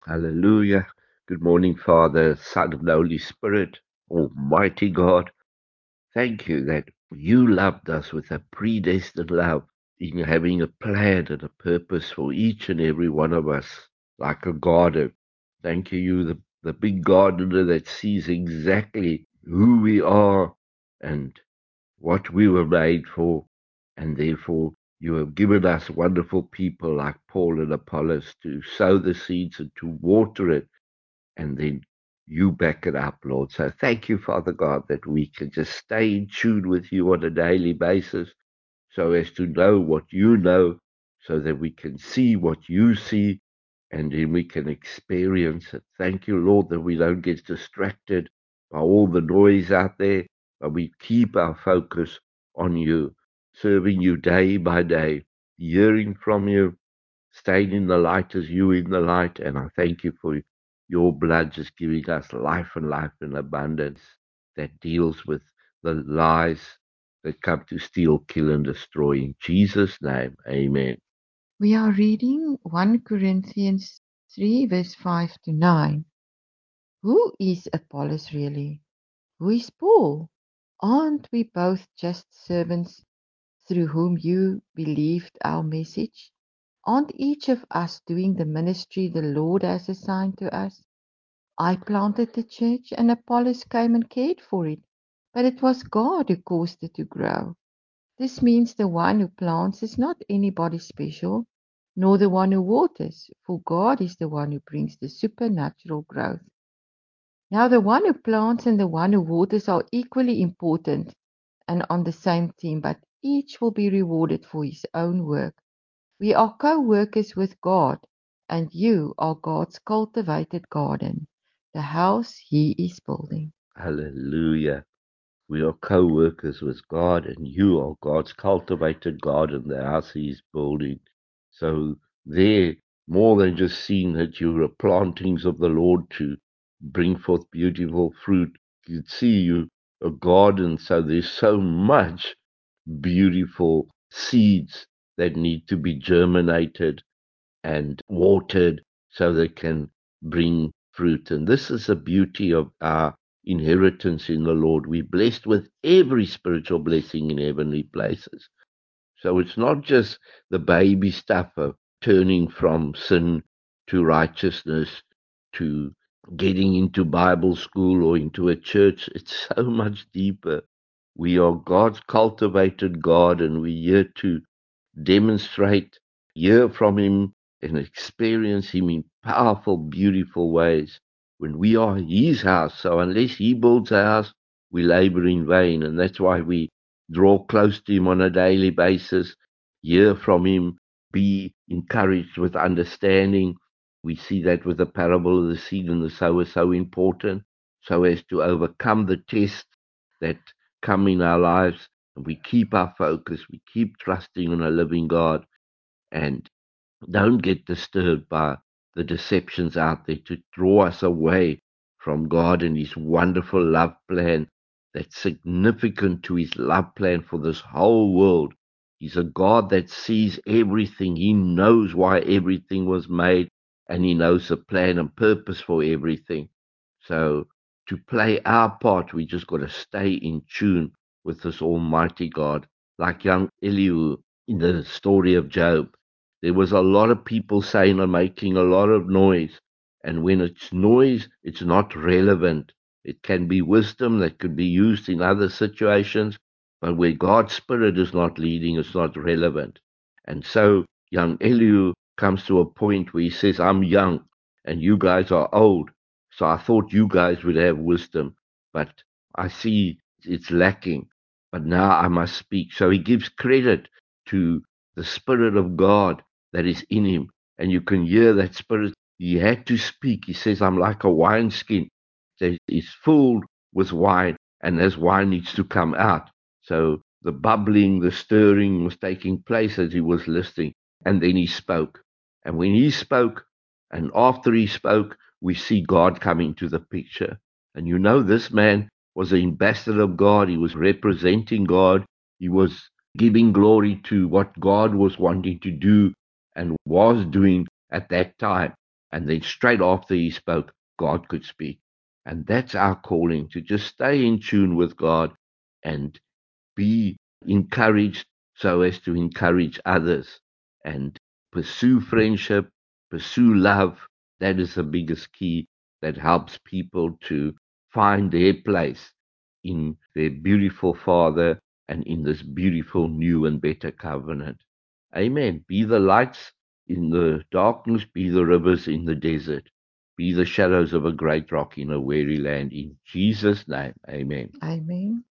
Hallelujah. Good morning, Father, Son, and Holy Spirit, Almighty God. Thank you that you loved us with a predestined love, in having a plan and a purpose for each and every one of us, like a garden. Thank you, the big gardener that sees exactly who we are and what we were made for, and therefore you have given us wonderful people like Paul and Apollos to sow the seeds and to water it, and then you back it up, Lord. So thank you, Father God, that we can just stay in tune with you on a daily basis so as to know what you know, so that we can see what you see, and then we can experience it. Thank you, Lord, that we don't get distracted by all the noise out there, but we keep our focus on you, serving you day by day, hearing from you, staying in the light as you in the light. And I thank you for your blood just giving us life and life in abundance that deals with the lies that come to steal, kill, and destroy. In Jesus' name, amen. We are reading 1 Corinthians 3, verse 5 to 9. Who is Apollos really? Who is Paul? Aren't we both just servants through whom you believed our message? Aren't each of us doing the ministry the Lord has assigned to us? I planted the church and Apollos came and cared for it, but it was God who caused it to grow. This means the one who plants is not anybody special, nor the one who waters, for God is the one who brings the supernatural growth. Now, the one who plants and the one who waters are equally important and on the same team, but each will be rewarded for his own work. We are co workers with God, and you are God's cultivated garden, the house he is building. Hallelujah. We are co workers with God, and you are God's cultivated garden, the house He is building. So, there, more than just seeing that you are plantings of the Lord to bring forth beautiful fruit, you see you a garden. So, there's so much beautiful seeds that need to be germinated and watered so they can bring fruit. And this is the beauty of our inheritance in the Lord. We're blessed with every spiritual blessing in heavenly places. So it's not just the baby stuff of turning from sin to righteousness to getting into Bible school or into a church. It's so much deeper. We are God's cultivated garden. We're here to demonstrate, hear from Him, and experience Him in powerful, beautiful ways when we are His house. So unless He builds a house, we labor in vain. And that's why we draw close to Him on a daily basis, hear from Him, be encouraged with understanding. We see that with the parable of the seed and the sower so important, so as to overcome the tests that come in our lives, and we keep our focus, we keep trusting in a living God, and don't get disturbed by the deceptions out there to draw us away from God and His wonderful love plan that's significant to His love plan for this whole world. He's a God that sees everything. He knows why everything was made, and He knows the plan and purpose for everything. So, to play our part, we just got to stay in tune with this Almighty God, like young Elihu in the story of Job. There was a lot of people saying and making a lot of noise. And when it's noise, it's not relevant. It can be wisdom that could be used in other situations, but where God's Spirit is not leading, it's not relevant. And so young Elihu comes to a point where he says, I'm young and you guys are old. So I thought you guys would have wisdom, but I see it's lacking. But now I must speak. So he gives credit to the Spirit of God that is in him. And you can hear that Spirit. He had to speak. He says, I'm like a wineskin that is filled with wine, and this wine needs to come out. So the bubbling, the stirring was taking place as he was listening. And then he spoke. And when he spoke, and after he spoke, we see God coming to the picture. And you know, this man was an ambassador of God. He was representing God. He was giving glory to what God was wanting to do and was doing at that time. And then straight after he spoke, God could speak. And that's our calling, to just stay in tune with God and be encouraged so as to encourage others and pursue friendship, pursue love. That is the biggest key that helps people to find their place in their beautiful Father and in this beautiful new and better covenant. Amen. Be the lights in the darkness, be the rivers in the desert, be the shadows of a great rock in a weary land. In Jesus' name, amen. Amen.